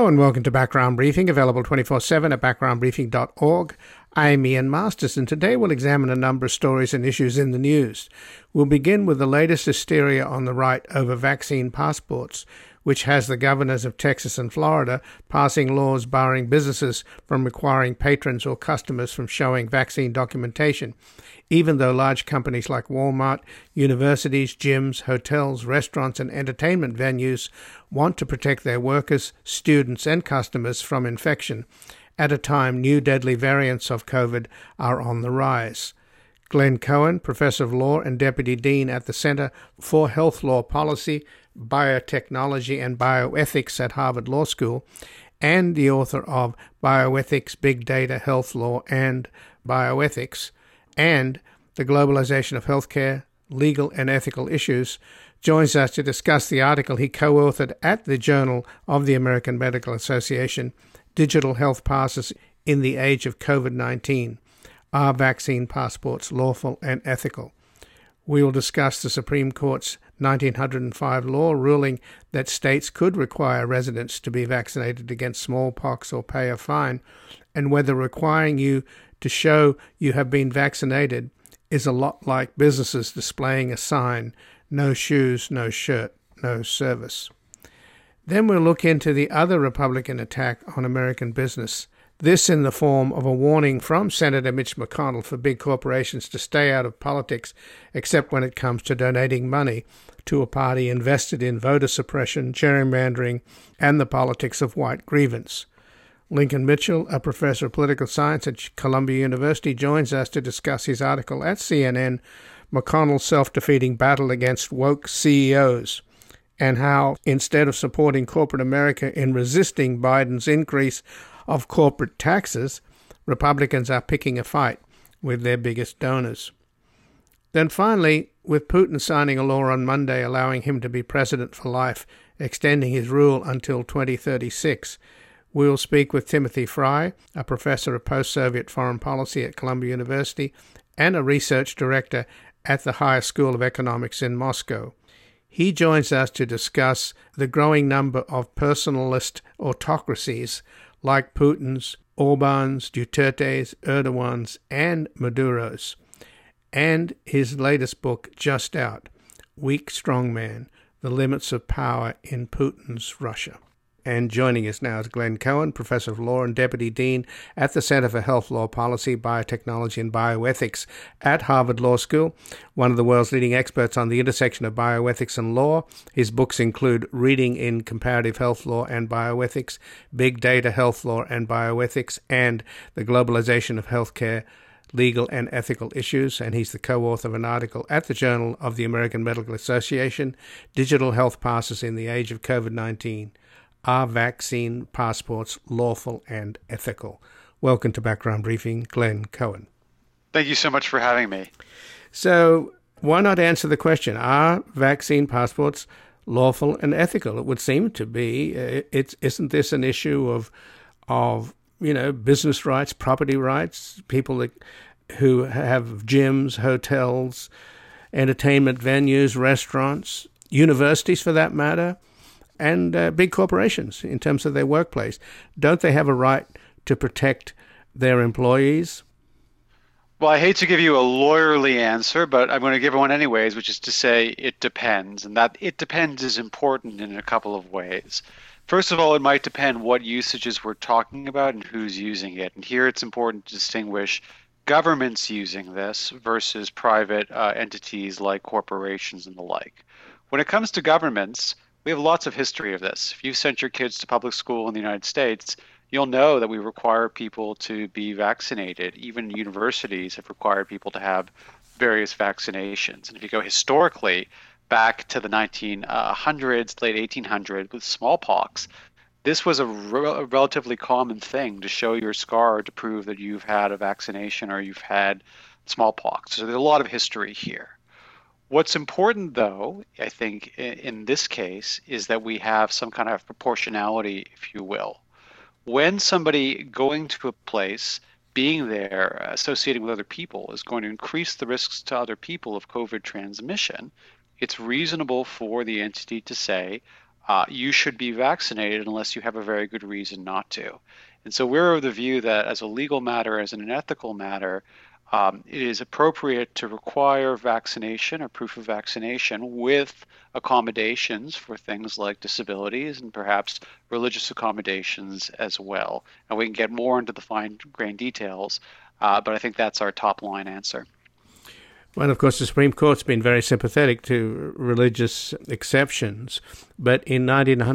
Hello and welcome to Background Briefing, available 24/7 at backgroundbriefing.org. I'm Ian Masters, and today we'll examine a number of stories and issues in the news. We'll begin with the latest hysteria on the right over vaccine passports, which has the governors of Texas and Florida passing laws barring businesses from requiring patrons or customers from showing vaccine documentation, even though large companies like Walmart, universities, gyms, hotels, restaurants, and entertainment venues want to protect their workers, students, and customers from infection at a time new deadly variants of COVID are on the rise. Glenn Cohen, Professor of Law and Deputy Dean at the Center for Health Law Policy, Biotechnology and Bioethics at Harvard Law School, and the author of Bioethics, Big Data, Health Law, and Bioethics, and The Globalization of Healthcare, Legal and Ethical Issues, joins us to discuss the article he co-authored at the Journal of the American Medical Association, Digital Health Passes in the Age of COVID-19, Are Vaccine Passports Lawful and Ethical? We will discuss the Supreme Court's 1905 law ruling that states could require residents to be vaccinated against smallpox or pay a fine, and whether requiring you to show you have been vaccinated is a lot like businesses displaying a sign, no shoes, no shirt, no service. Then we'll look into the other Republican attack on American business, this in the form of a warning from Senator Mitch McConnell for big corporations to stay out of politics, except when it comes to donating money to a party invested in voter suppression, gerrymandering, and the politics of white grievance. Lincoln Mitchell, a professor of political science at Columbia University, joins us to discuss his article at CNN, McConnell's Self-Defeating Battle Against Woke CEOs, and how, instead of supporting corporate America in resisting Biden's increase of corporate taxes, Republicans are picking a fight with their biggest donors. Then finally, with Putin signing a law on Monday allowing him to be president for life, extending his rule until 2036, we'll speak with Timothy Fry, a professor of post-Soviet foreign policy at Columbia University and a research director at the Higher School of Economics in Moscow. He joins us to discuss the growing number of personalist autocracies like Putin's, Orban's, Duterte's, Erdogan's, and Maduro's, and his latest book just out, Weak Strongman, The Limits of Power in Putin's Russia. And joining us now is Glenn Cohen, Professor of Law and Deputy Dean at the Center for Health Law Policy, Biotechnology and Bioethics at Harvard Law School, one of the world's leading experts on the intersection of bioethics and law. His books include Reading in Comparative Health Law and Bioethics, Big Data, Health Law and Bioethics, and The Globalization of Healthcare, Legal and Ethical Issues, and he's the co-author of an article at the Journal of the American Medical Association, Digital Health Passes in the Age of COVID-19, Are Vaccine Passports Lawful and Ethical? Welcome to Background Briefing, Glenn Cohen. Thank you so much for having me. So why not answer the question, are vaccine passports lawful and ethical? It would seem to be. Isn't this an issue of business rights, property rights, people who have gyms, hotels, entertainment venues, restaurants, universities for that matter, and big corporations in terms of their workplace? Don't they have a right to protect their employees? Well, I hate to give you a lawyerly answer, but I'm going to give one anyways, which is to say it depends. And that it depends is important in a couple of ways. First of all, it might depend what usages we're talking about and who's using it. And here it's important to distinguish governments using this versus private entities like corporations and the like. When it comes to governments, we have lots of history of this. If you've sent your kids to public school in the United States, you'll know that we require people to be vaccinated. Even universities have required people to have various vaccinations. And if you go historically back to the 1900s, late 1800s with smallpox, this was a relatively common thing to show your scar to prove that you've had a vaccination or you've had smallpox. So there's a lot of history here. What's important, though, I think, in this case, is that we have some kind of proportionality, if you will. When somebody going to a place, being there, associating with other people, is going to increase the risks to other people of COVID transmission, it's reasonable for the entity to say, you should be vaccinated unless you have a very good reason not to. And so we're of the view that as a legal matter, as an ethical matter, it is appropriate to require vaccination or proof of vaccination with accommodations for things like disabilities and perhaps religious accommodations as well. And we can get more into the fine-grained details, but I think that's our top-line answer. Well, of course, the Supreme Court's been very sympathetic to religious exceptions, but in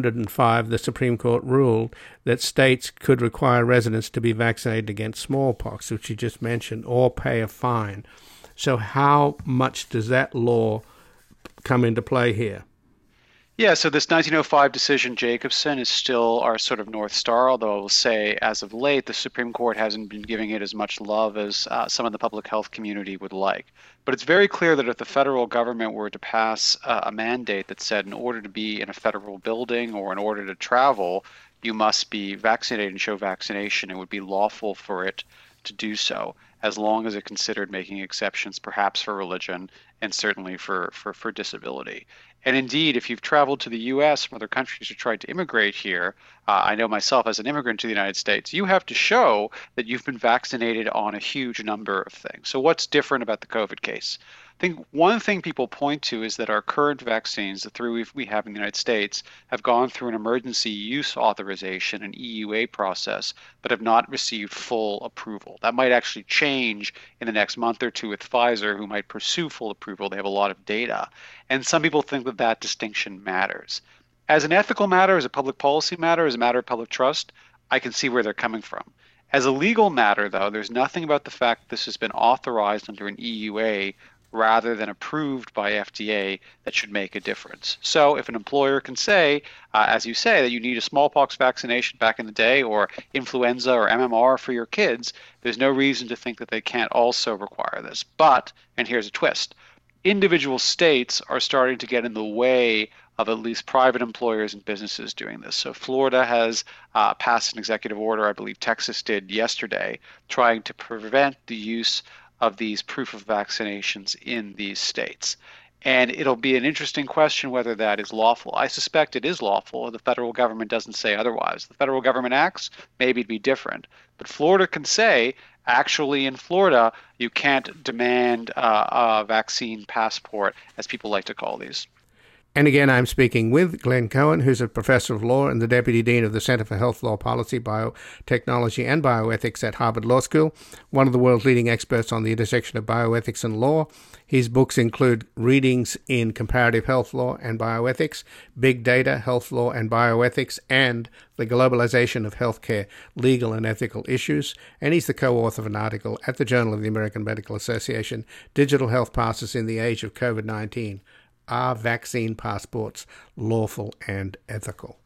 1905, the Supreme Court ruled that states could require residents to be vaccinated against smallpox, which you just mentioned, or pay a fine. So how much does that law come into play here? Yeah, so this 1905 decision, Jacobson, is still our sort of North Star, although I will say as of late, the Supreme Court hasn't been giving it as much love as some of the public health community would like. But it's very clear that if the federal government were to pass a mandate that said in order to be in a federal building or in order to travel, you must be vaccinated and show vaccination, it would be lawful for it to do so, as long as it considered making exceptions perhaps for religion and certainly for disability. And indeed, if you've traveled to the U.S. from other countries or tried to immigrate here, I know myself as an immigrant to the United States, you have to show that you've been vaccinated on a huge number of things. So what's different about the COVID case? I think one thing people point to is that our current vaccines, the three we have in the United States, have gone through an emergency use authorization, an EUA process, but have not received full approval. That might actually change in the next month or two with Pfizer, who might pursue full approval. They have a lot of data. And some people think that that distinction matters. As an ethical matter, as a public policy matter, as a matter of public trust, I can see where they're coming from. As a legal matter, though, there's nothing about the fact that this has been authorized under an EUA rather than approved by FDA that should make a difference. So if an employer can say, as you say, that you need a smallpox vaccination back in the day or influenza or MMR for your kids, there's no reason to think that they can't also require this. But, and here's a twist, individual states are starting to get in the way of at least private employers and businesses doing this. So Florida has passed an executive order, I believe Texas did yesterday, trying to prevent the use of these proof of vaccinations in these states. And it'll be an interesting question whether that is lawful. I suspect it is lawful. The federal government doesn't say otherwise. The federal government acts, maybe it'd be different. But Florida can say, actually in Florida, you can't demand a vaccine passport, as people like to call these. And again, I'm speaking with Glenn Cohen, who's a professor of law and the deputy dean of the Center for Health Law Policy, Biotechnology, and Bioethics at Harvard Law School, one of the world's leading experts on the intersection of bioethics and law. His books include Readings in Comparative Health Law and Bioethics, Big Data, Health Law and Bioethics, and The Globalization of Healthcare, Legal and Ethical Issues. And he's the co-author of an article at the Journal of the American Medical Association, Digital Health Passes in the Age of COVID-19. Are vaccine passports lawful and ethical?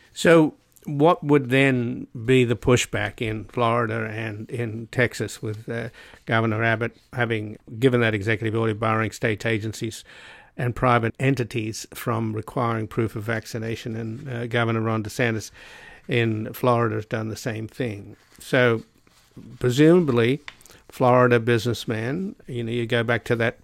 So what would then be the pushback in Florida and in Texas with Governor Abbott having given that executive order barring state agencies and private entities from requiring proof of vaccination? And Governor Ron DeSantis in Florida has done the same thing. So presumably, Florida businessman, you go back to that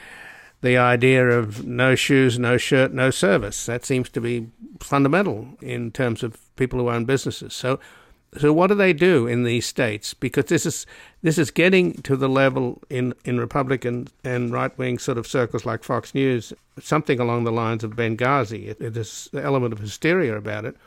the idea of no shoes, no shirt, no service. That seems to be fundamental in terms of people who own businesses. So what do they do in these states? Because this is getting to the level in Republican and right-wing sort of circles like Fox News, something along the lines of Benghazi. There's an element of hysteria about it.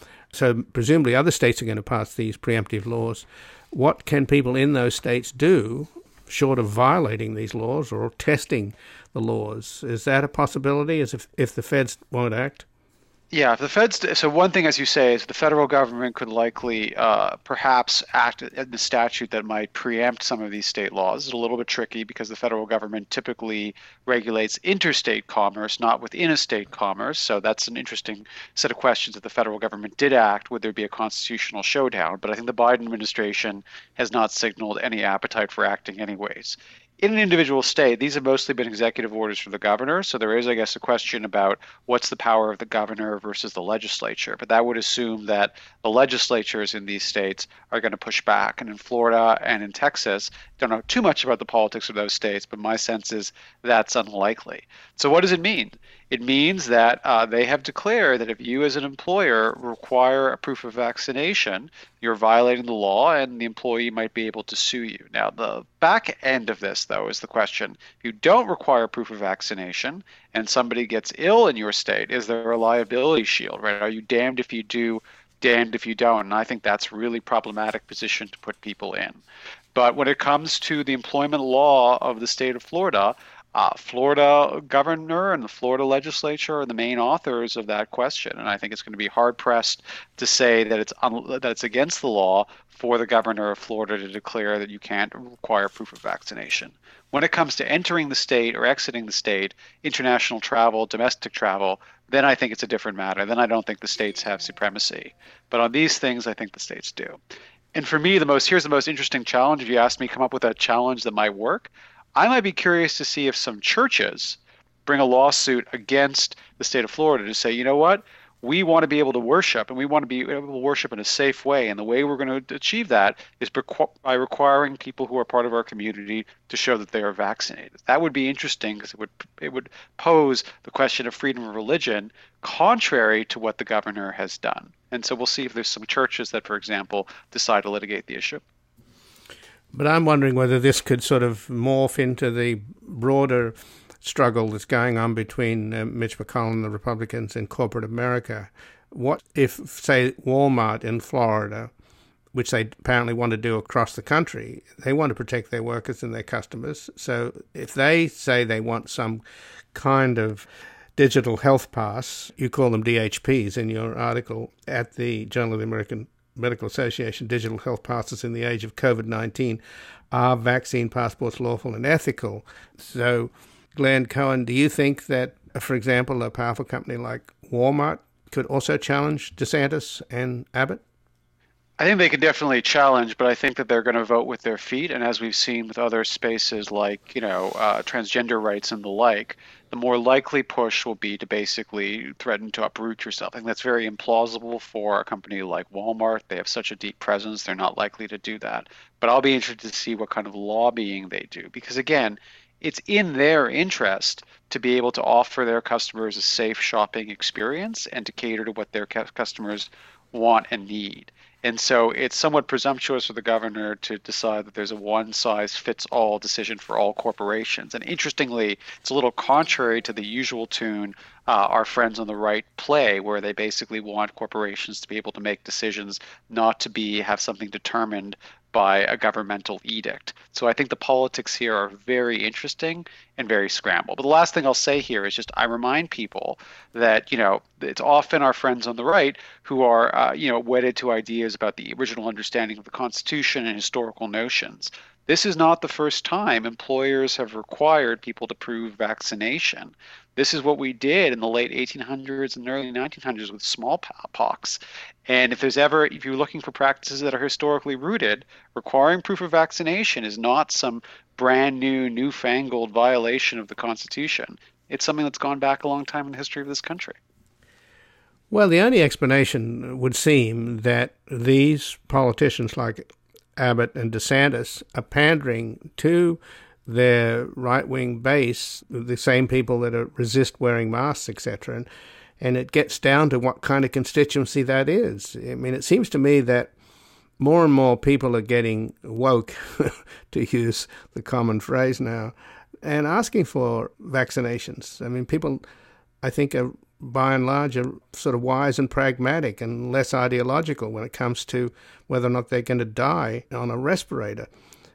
So presumably other states are going to pass these preemptive laws. What can people in those states do short of violating these laws or testing the laws? Is that a possibility as if the feds won't act? Yeah, if the feds, so one thing, as you say, is the federal government could likely perhaps act in the statute that might preempt some of these state laws. It's a little bit tricky because the federal government typically regulates interstate commerce, not within a state commerce. So that's an interesting set of questions. If the federal government did act, would there be a constitutional showdown? But I think the Biden administration has not signaled any appetite for acting anyways. In an individual state, these have mostly been executive orders from the governor. So there is, I guess, a question about what's the power of the governor versus the legislature. But that would assume that the legislatures in these states are going to push back. And in Florida and in Texas, don't know too much about the politics of those states, but my sense is that's unlikely. So what does it mean? It means that they have declared that if you as an employer require a proof of vaccination, you're violating the law and the employee might be able to sue you. Now, the back end of this, though, is the question. If you don't require proof of vaccination and somebody gets ill in your state, is there a liability shield, right? Are you damned if you do, damned if you don't? And I think that's a really problematic position to put people in. But when it comes to the employment law of the state of Florida, Florida governor and the Florida legislature are the main authors of that question, and I think it's going to be hard pressed to say that it's against the law for the governor of Florida to declare that you can't require proof of vaccination. When it comes to entering the state or exiting the state, international travel, domestic travel, then I think it's a different matter. Then I don't think the states have supremacy. But on these things, I think the states do. And for me, here's the most interesting challenge. If you ask me to come up with a challenge that might work, I might be curious to see if some churches bring a lawsuit against the state of Florida to say, you know what, we want to be able to worship and we want to be able to worship in a safe way. And the way we're going to achieve that is by requiring people who are part of our community to show that they are vaccinated. That would be interesting because it would pose the question of freedom of religion contrary to what the governor has done. And so we'll see if there's some churches that, for example, decide to litigate the issue. But I'm wondering whether this could sort of morph into the broader struggle that's going on between Mitch McConnell and the Republicans in corporate America. What if, say, Walmart in Florida, which they apparently want to do across the country, they want to protect their workers and their customers. So if they say they want some kind of digital health pass, you call them DHPs in your article at the Journal of the American Medical Association, digital health passes in the age of COVID-19, are vaccine passports lawful and ethical? So, Glenn Cohen, do you think that, for example, a powerful company like Walmart could also challenge DeSantis and Abbott? I think they can definitely challenge, but I think that they're going to vote with their feet. And as we've seen with other spaces like, transgender rights and the like, the more likely push will be to basically threaten to uproot yourself. I think that's very implausible for a company like Walmart. They have such a deep presence, they're not likely to do that. But I'll be interested to see what kind of lobbying they do. Because again, it's in their interest to be able to offer their customers a safe shopping experience and to cater to what their customers want and need. And so it's somewhat presumptuous for the governor to decide that there's a one-size-fits-all decision for all corporations. And interestingly, it's a little contrary to the usual tune our friends on the right play, where they basically want corporations to be able to make decisions, not to have something determined by a governmental edict. So I think the politics here are very interesting and very scrambled. But the last thing I'll say here is just I remind people that, it's often our friends on the right who are, wedded to ideas about the original understanding of the Constitution and historical notions. This is not the first time employers have required people to prove vaccination. This is what we did in the late 1800s and early 1900s with smallpox. And if you're looking for practices that are historically rooted, requiring proof of vaccination is not some brand new, newfangled violation of the Constitution. It's something that's gone back a long time in the history of this country. Well, the only explanation would seem that these politicians like Abbott and DeSantis are pandering to their right-wing base, the same people that resist wearing masks, etc., and it gets down to what kind of constituency that is. I mean, it seems to me that more and more people are getting woke, to use the common phrase now, and asking for vaccinations. I mean, people, I think, are by and large are sort of wise and pragmatic and less ideological when it comes to whether or not they're going to die on a respirator.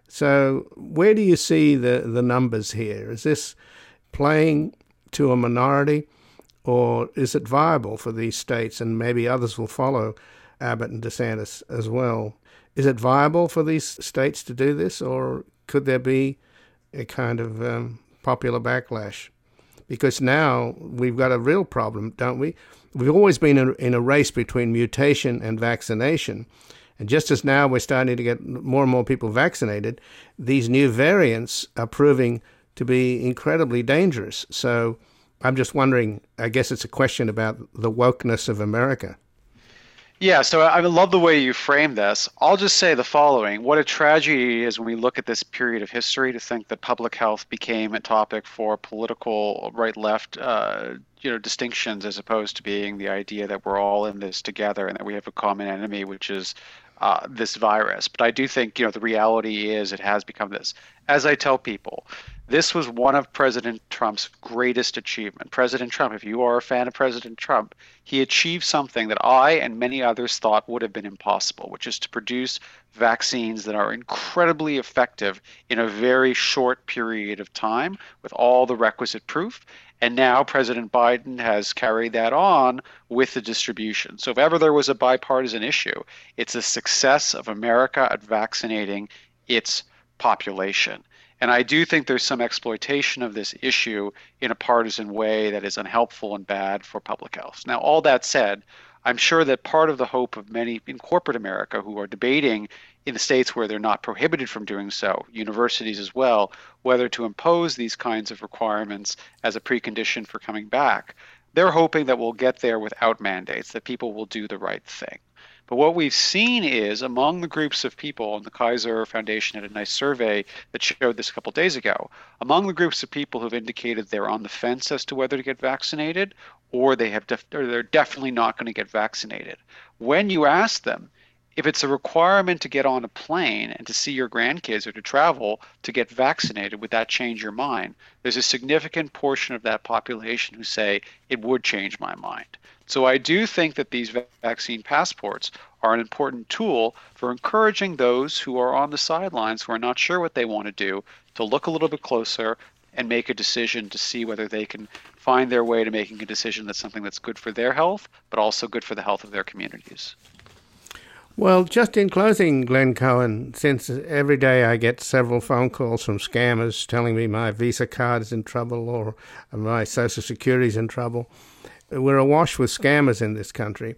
So where do you see the numbers here? Is this playing to a minority, or is it viable for these states, and maybe others will follow Abbott and DeSantis as well? Is it viable for these states to do this, or could there be a kind of popular backlash? Because now we've got a real problem, don't we? We've always been in a race between mutation and vaccination. And just as now we're starting to get more and more people vaccinated, these new variants are proving to be incredibly dangerous. So I'm just wondering, I guess it's a question about the wokeness of America. Yeah, so I love the way you frame this. I'll just say the following. What a tragedy it is when we look at this period of history to think that public health became a topic for political right-left distinctions as opposed to being the idea that we're all in this together and that we have a common enemy, which is this virus. But I do think, the reality is it has become this. As I tell people, this was one of President Trump's greatest achievements. President Trump, if you are a fan of President Trump, he achieved something that I and many others thought would have been impossible, which is to produce vaccines that are incredibly effective in a very short period of time with all the requisite proof. And now President Biden has carried that on with the distribution. So if ever there was a bipartisan issue, it's the success of America at vaccinating its population. And I do think there's some exploitation of this issue in a partisan way that is unhelpful and bad for public health. Now, all that said, I'm sure that part of the hope of many in corporate America who are debating in the states where they're not prohibited from doing so, universities as well, whether to impose these kinds of requirements as a precondition for coming back, they're hoping that we'll get there without mandates, that people will do the right thing. But what we've seen is among the groups of people, and the Kaiser Foundation had a nice survey that showed this a couple of days ago, among the groups of people who've indicated they're on the fence as to whether to get vaccinated, or they're definitely not going to get vaccinated. When you ask them, if it's a requirement to get on a plane and to see your grandkids or to travel to get vaccinated, would that change your mind? There's a significant portion of that population who say it would change my mind. So I do think that these vaccine passports are an important tool for encouraging those who are on the sidelines, who are not sure what they want to do, to look a little bit closer and make a decision to see whether they can find their way to making a decision that's something that's good for their health, but also good for the health of their communities. Well, just in closing, Glenn Cohen, since every day I get several phone calls from scammers telling me my Visa card is in trouble or my Social Security is in trouble, we're awash with scammers in this country.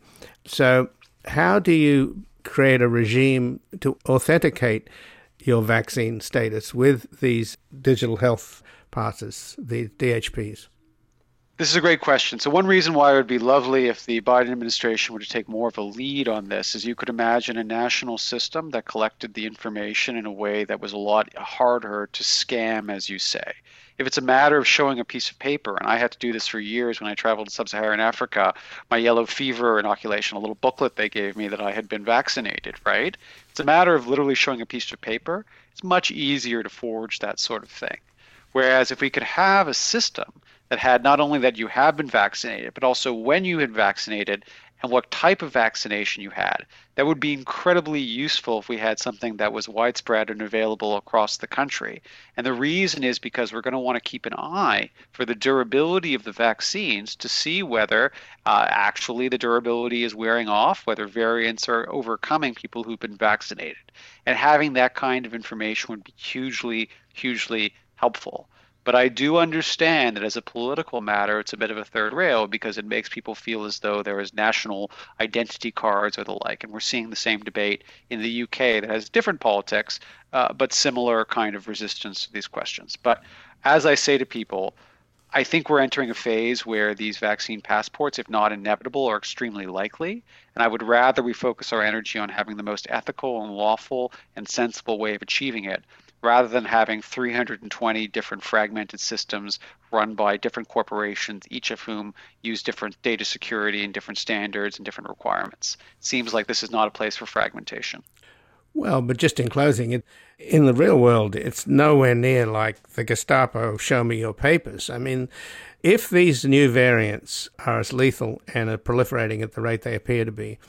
So how do you create a regime to authenticate your vaccine status with these digital health passes, the DHPs? This is a great question. So one reason why it would be lovely if the Biden administration were to take more of a lead on this is you could imagine a national system that collected the information in a way that was a lot harder to scam, as you say. If it's a matter of showing a piece of paper, and I had to do this for years when I traveled to sub-Saharan Africa, my yellow fever inoculation, a little booklet they gave me that I had been vaccinated, right? It's a matter of literally showing a piece of paper. It's much easier to forge that sort of thing. Whereas if we could have a system that had not only that you have been vaccinated, but also when you had vaccinated and what type of vaccination you had, that would be incredibly useful if we had something that was widespread and available across the country. And the reason is because we're going to want to keep an eye for the durability of the vaccines to see whether actually the durability is wearing off, whether variants are overcoming people who've been vaccinated. And having that kind of information would be hugely, hugely helpful. But I do understand that as a political matter, it's a bit of a third rail because it makes people feel as though there is national identity cards or the like. And we're seeing the same debate in the UK that has different politics, but similar kind of resistance to these questions. But as I say to people, I think we're entering a phase where these vaccine passports, if not inevitable, are extremely likely. And I would rather we focus our energy on having the most ethical and lawful and sensible way of achieving it, rather than having 320 different fragmented systems run by different corporations, each of whom use different data security and different standards and different requirements. It seems like this is not a place for fragmentation. Well, but just in closing, in the real world, it's nowhere near like the Gestapo, show me your papers. I mean, if these new variants are as lethal and are proliferating at the rate they appear to be,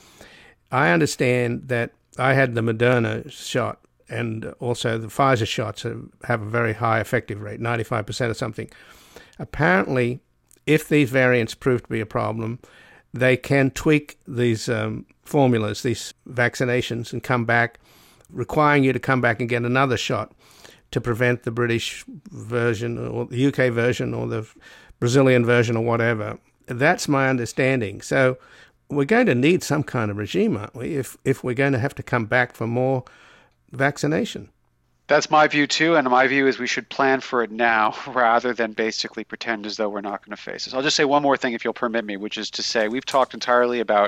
I understand that I had the Moderna shot, and also the Pfizer shots have a very high effective rate, 95% or something. Apparently, if these variants prove to be a problem, they can tweak these formulas, these vaccinations, and come back, requiring you to come back and get another shot to prevent the British version or the UK version or the Brazilian version or whatever. That's my understanding. So we're going to need some kind of regime, aren't we, if we're going to have to come back for more vaccination? That's my view too, and my view is we should plan for it now rather than basically pretend as though we're not going to face this. I'll just say one more thing, if you'll permit me, which is to say we've talked entirely about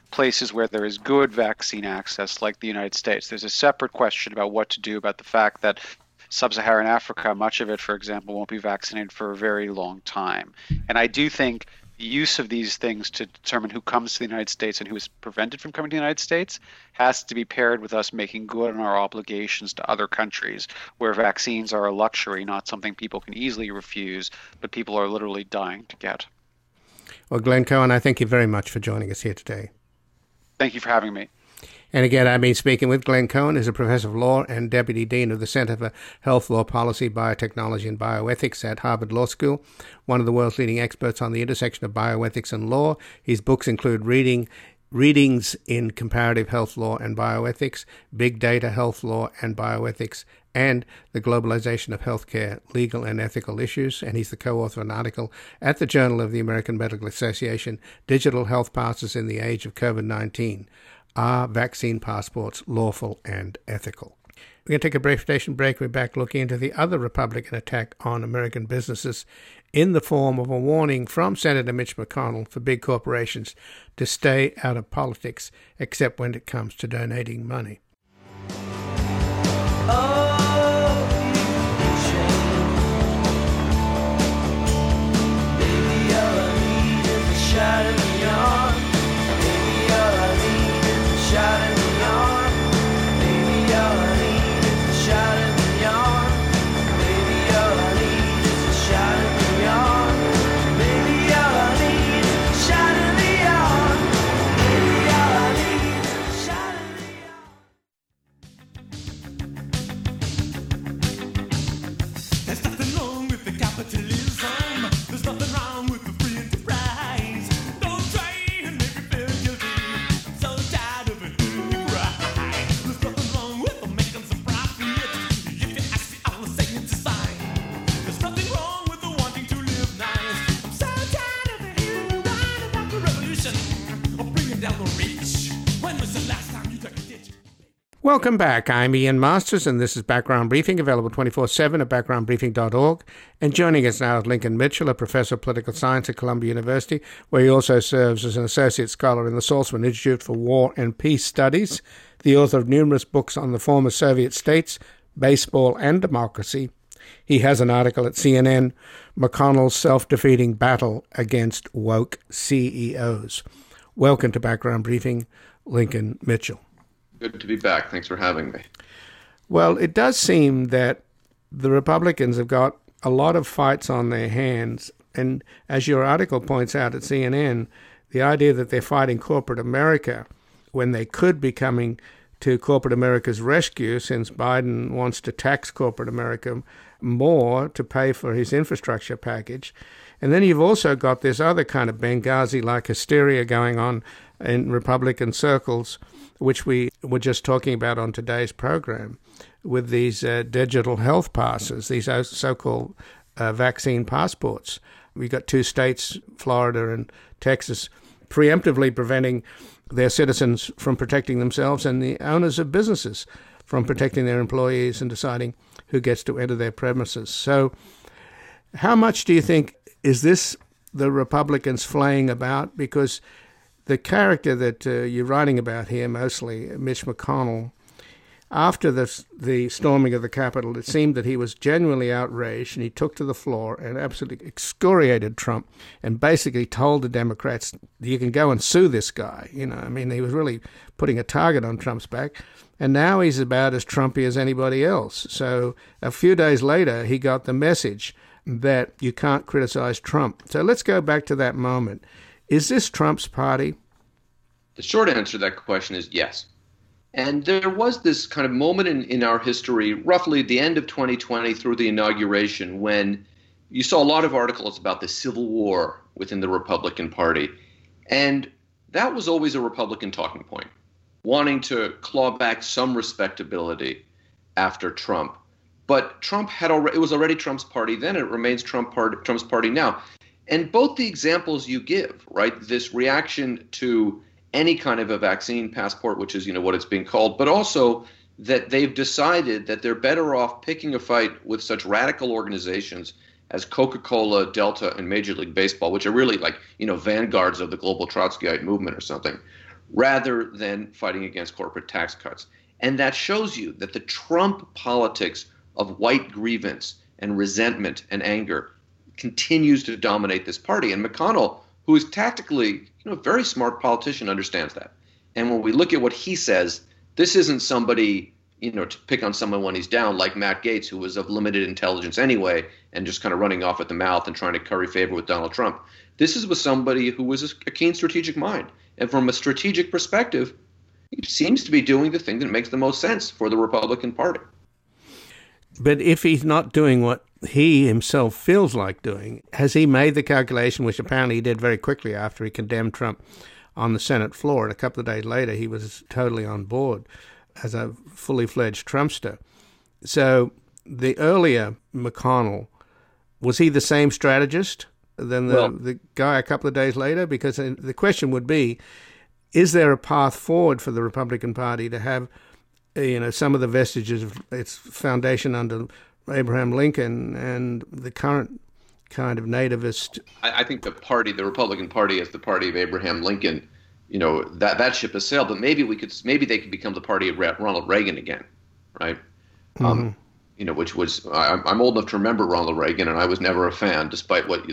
places where there is good vaccine access, like the United States. There's a separate question about what to do about the fact that sub-Saharan Africa, much of it, for example, won't be vaccinated for a very long time. And I do think the use of these things to determine who comes to the United States and who is prevented from coming to the United States has to be paired with us making good on our obligations to other countries where vaccines are a luxury, not something people can easily refuse, but people are literally dying to get. Well, Glenn Cohen, I thank you very much for joining us here today. Thank you for having me. And again, I've been speaking with Glenn Cohen, who's a professor of law and deputy dean of the Center for Health Law Policy, Biotechnology, and Bioethics at Harvard Law School, one of the world's leading experts on the intersection of bioethics and law. His books include Readings in Comparative Health Law and Bioethics, Big Data Health Law and Bioethics, and The Globalization of Healthcare, Legal and Ethical Issues. And he's the co-author of an article at the Journal of the American Medical Association, Digital Health Passes in the Age of COVID-19. Are vaccine passports lawful and ethical? We're going to take a brief station break. We're back looking into the other Republican attack on American businesses in the form of a warning from Senator Mitch McConnell for big corporations to stay out of politics, except when it comes to donating money. Welcome back. I'm Ian Masters, and this is Background Briefing, available 24/7 at backgroundbriefing.org. And joining us now is Lincoln Mitchell, a professor of political science at Columbia University, where he also serves as an associate scholar in the Saltzman Institute for War and Peace Studies, the author of numerous books on the former Soviet states, baseball, and democracy. He has an article at CNN, McConnell's Self-Defeating Battle Against Woke CEOs. Welcome to Background Briefing, Lincoln Mitchell. Good to be back. Thanks for having me. Well, it does seem that the Republicans have got a lot of fights on their hands. And as your article points out at CNN, the idea that they're fighting corporate America when they could be coming to corporate America's rescue, since Biden wants to tax corporate America more to pay for his infrastructure package. And then you've also got this other kind of Benghazi-like hysteria going on in Republican circles, which we were just talking about on today's program, with these digital health passes, these so-called vaccine passports. We've got two states, Florida and Texas, preemptively preventing their citizens from protecting themselves and the owners of businesses from protecting their employees and deciding who gets to enter their premises. So how much do you think is this the Republicans flaying about? Because the character that you're writing about here, mostly Mitch McConnell, after the storming of the Capitol, it seemed that he was genuinely outraged, and he took to the floor and absolutely excoriated Trump and basically told the Democrats, you can go and sue this guy. You know, I mean, he was really putting a target on Trump's back. And now he's about as Trumpy as anybody else. So a few days later, he got the message that you can't criticize Trump. So let's go back to that moment. Is this Trump's party? The short answer to that question is yes. And there was this kind of moment in our history, roughly the end of 2020 through the inauguration, when you saw a lot of articles about the civil war within the Republican Party. And that was always a Republican talking point, wanting to claw back some respectability after Trump. But Trump it was already Trump's party then, and it remains Trump's party now. And both the examples you give, right, this reaction to any kind of a vaccine passport, which is, what it's being called, but also that they've decided that they're better off picking a fight with such radical organizations as Coca-Cola, Delta, and Major League Baseball, which are really like, vanguards of the global Trotskyite movement or something, rather than fighting against corporate tax cuts. And that shows you that the Trump politics of white grievance and resentment and anger continues to dominate this party. And McConnell, who is tactically a very smart politician, understands that. And when we look at what he says, this isn't somebody to pick on someone when he's down, like Matt Gaetz, who was of limited intelligence anyway, and just kind of running off at the mouth and trying to curry favor with Donald Trump. This is with somebody who was a keen strategic mind. And from a strategic perspective, he seems to be doing the thing that makes the most sense for the Republican Party. But if he's not doing what he himself feels like doing, has he made the calculation, which apparently he did very quickly after he condemned Trump on the Senate floor, and a couple of days later he was totally on board as a fully fledged Trumpster. So the earlier McConnell, was he the same strategist than the guy a couple of days later? Because the question would be, is there a path forward for the Republican Party to have some of the vestiges of its foundation under Abraham Lincoln and the current kind of nativist? I think the Republican Party, is the party of Abraham Lincoln. That ship has sailed, but maybe they could become the party of Ronald Reagan again, right? Mm-hmm. Which was I'm old enough to remember Ronald Reagan, and I was never a fan, despite what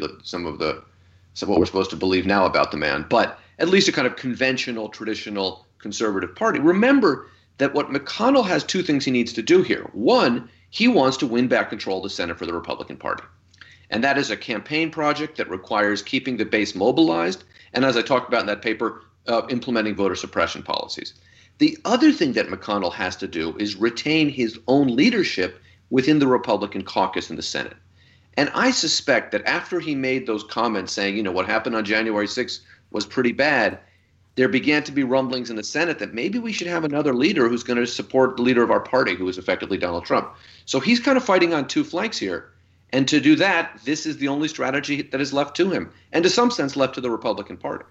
what we're supposed to believe now about the man. But at least a kind of conventional, traditional conservative party. Remember that what McConnell has two things he needs to do here. One, he wants to win back control of the Senate for the Republican Party. And that is a campaign project that requires keeping the base mobilized. And as I talked about in that paper, implementing voter suppression policies. The other thing that McConnell has to do is retain his own leadership within the Republican caucus in the Senate. And I suspect that after he made those comments saying, what happened on January 6th was pretty bad, there began to be rumblings in the Senate that maybe we should have another leader who's going to support the leader of our party, who is effectively Donald Trump. So he's kind of fighting on two flanks here. And to do that, this is the only strategy that is left to him, and to some sense left to the Republican Party.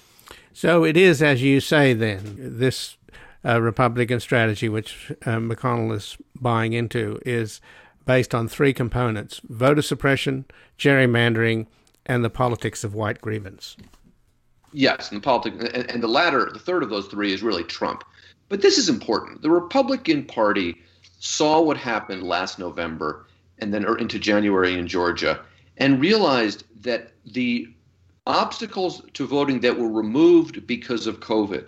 So it is, as you say then, this Republican strategy, which McConnell is buying into, is based on three components: voter suppression, gerrymandering, and the politics of white grievance. Yes, and and the third of those three is really Trump. But this is important. The Republican Party saw what happened last November and then into January in Georgia, and realized that the obstacles to voting that were removed because of COVID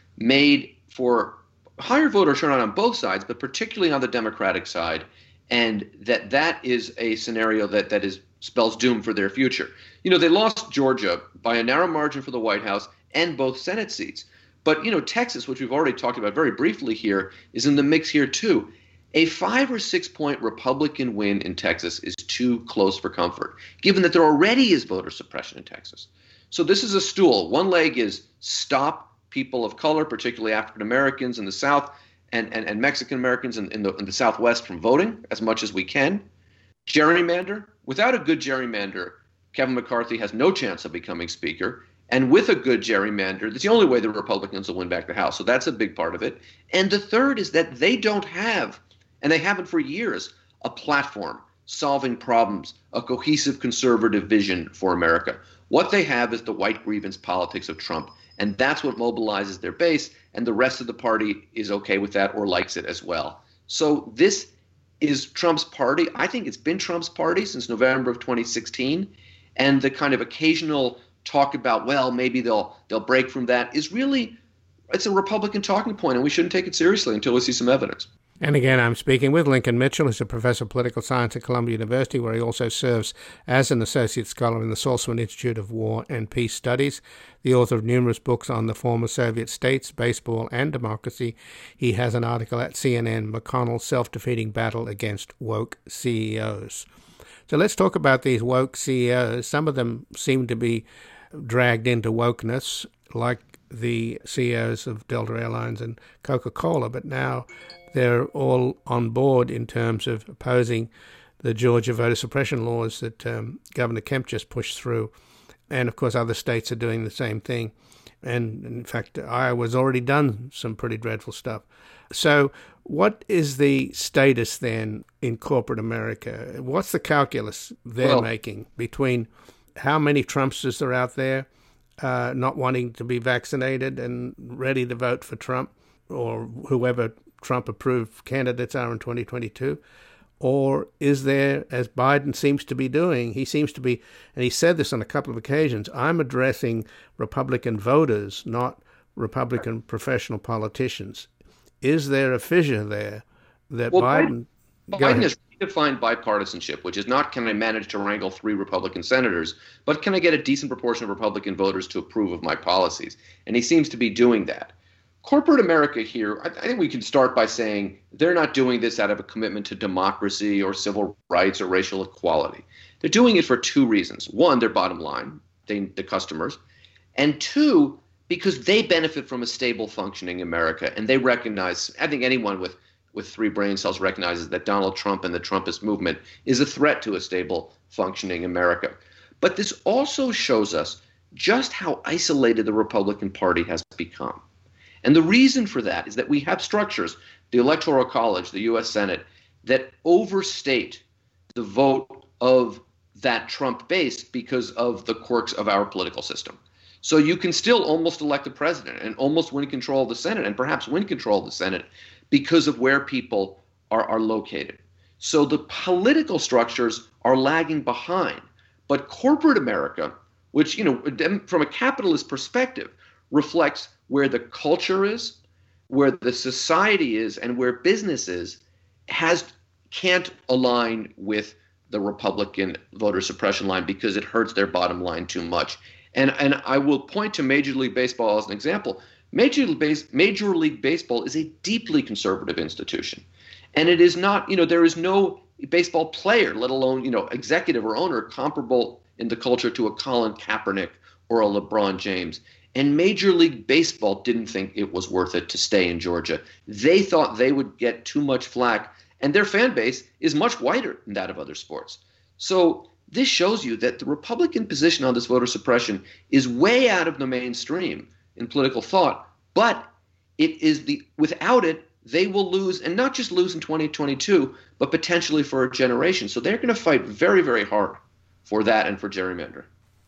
made for higher voter turnout on both sides, but particularly on the Democratic side, and that is a scenario that spells doom for their future. They lost Georgia by a narrow margin for the White House and both Senate seats. But, Texas, which we've already talked about very briefly here, is in the mix here too. A 5 or 6 point Republican win in Texas is too close for comfort, given that there already is voter suppression in Texas. So this is a stool. One leg is stop people of color, particularly African Americans in the South and Mexican Americans in the Southwest, from voting as much as we can. Gerrymander. Without a good gerrymander, Kevin McCarthy has no chance of becoming Speaker. And with a good gerrymander, that's the only way the Republicans will win back the House. So that's a big part of it. And the third is that they don't have, and they haven't for years, a platform solving problems, a cohesive conservative vision for America. What they have is the white grievance politics of Trump. And that's what mobilizes their base. And the rest of the party is okay with that or likes it as well. So this is Trump's party. I think it's been Trump's party since November of 2016. And the kind of occasional talk about, well, maybe they'll break from that is really, it's a Republican talking point, and we shouldn't take it seriously until we see some evidence. And again, I'm speaking with Lincoln Mitchell, who's a professor of political science at Columbia University, where he also serves as an associate scholar in the Saltzman Institute of War and Peace Studies, the author of numerous books on the former Soviet states, baseball, and democracy. He has an article at CNN, McConnell's Self-Defeating Battle Against Woke CEOs. So let's talk about these woke CEOs. Some of them seem to be dragged into wokeness, like the CEOs of Delta Airlines and Coca-Cola, but now they're all on board in terms of opposing the Georgia voter suppression laws that Governor Kemp just pushed through. And, of course, other states are doing the same thing. And, in fact, Iowa's already done some pretty dreadful stuff. So what is the status then in corporate America? What's the calculus they're making between how many Trumpsters are out there, not wanting to be vaccinated and ready to vote for Trump or whoever Trump-approved candidates are in 2022? Or is there, as Biden seems to be doing, he seems to be, and he said this on a couple of occasions, I'm addressing Republican voters, not Republican professional politicians. Is there a fissure there that Biden has redefined bipartisanship, which is not can I manage to wrangle 3 Republican senators, but can I get a decent proportion of Republican voters to approve of my policies? And he seems to be doing that. Corporate America here, I think we can start by saying they're not doing this out of a commitment to democracy or civil rights or racial equality. They're doing it for 2 reasons. 1, their bottom line, the customers, and 2, because they benefit from a stable, functioning America, and they recognize, I think anyone with 3 brain cells recognizes that Donald Trump and the Trumpist movement is a threat to a stable, functioning America. But this also shows us just how isolated the Republican Party has become. And the reason for that is that we have structures, the Electoral College, the U.S. Senate, that overstate the vote of that Trump base because of the quirks of our political system. So you can still almost elect a president and almost win control of the Senate and perhaps win control of the Senate because of where people are located. So the political structures are lagging behind. But corporate America, which, from a capitalist perspective, reflects where the culture is, where the society is, and where business is, can't align with the Republican voter suppression line because it hurts their bottom line too much. And I will point to Major League Baseball as an example. Major League Baseball is a deeply conservative institution. And it is not, there is no baseball player, let alone, executive or owner comparable in the culture to a Colin Kaepernick or a LeBron James. And Major League Baseball didn't think it was worth it to stay in Georgia. They thought they would get too much flack, and their fan base is much wider than that of other sports. So this shows you that the Republican position on this voter suppression is way out of the mainstream in political thought, but without it, they will lose, and not just lose in 2022, but potentially for a generation. So they're going to fight very, very hard for that and for gerrymandering.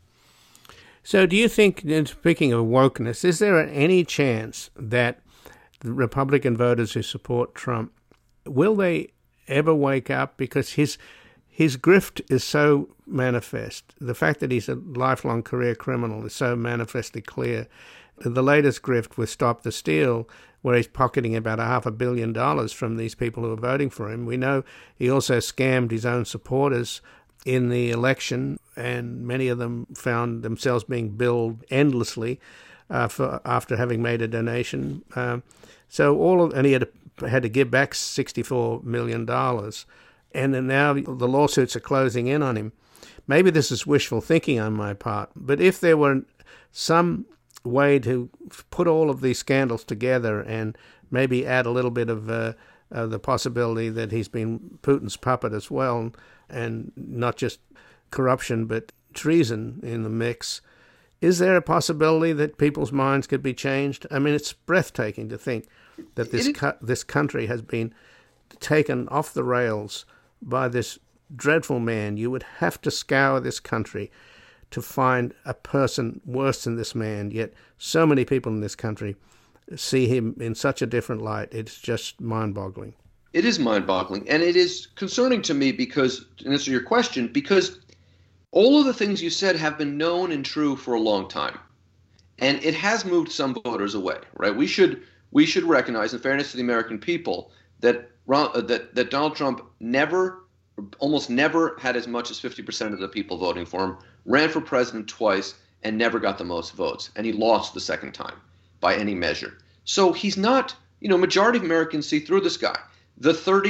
So do you think, speaking of wokeness, is there any chance that the Republican voters who support Trump, will they ever wake up? Because his grift is so manifest. The fact that he's a lifelong career criminal is so manifestly clear. The latest grift with Stop the Steal, where he's pocketing about $500 million from these people who are voting for him. We know he also scammed his own supporters in the election, and many of them found themselves being billed endlessly after having made a donation. And he had to give back $64 million. And then now the lawsuits are closing in on him. Maybe this is wishful thinking on my part, but if there were some way to put all of these scandals together and maybe add a little bit of the possibility that he's been Putin's puppet as well, and not just corruption but treason in the mix, is there a possibility that people's minds could be changed? I mean, it's breathtaking to think that this country has been taken off the rails by this dreadful man. You would have to scour this country to find a person worse than this man, yet so many people in this country see him in such a different light. It's just mind-boggling. It is mind-boggling, and it is concerning to me because, to answer your question, because all of the things you said have been known and true for a long time, and it has moved some voters away, right? We should recognize, in fairness to the American people, that Donald Trump almost never had as much as 50% of the people voting for him, ran for president twice, and never got the most votes, and he lost the second time by any measure. So he's not, majority of Americans see through this guy. The